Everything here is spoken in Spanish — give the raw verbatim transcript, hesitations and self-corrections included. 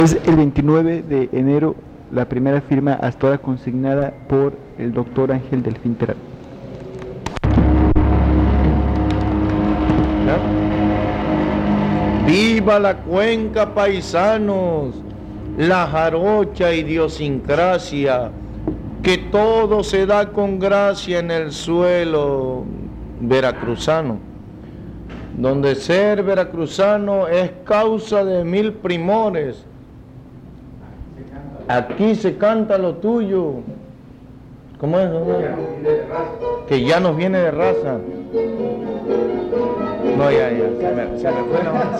Es el veintinueve de enero, la primera firma hasta ahora consignada por el doctor Ángel Delfín Terán. ¡Viva la cuenca, paisanos! La jarocha idiosincrasia, que todo se da con gracia en el suelo veracruzano, donde ser veracruzano es causa de mil primores. Aquí se canta lo tuyo. ¿Cómo es? ¿Cómo es? Que ya nos viene de raza. No, ya, ya, se me, se me fue la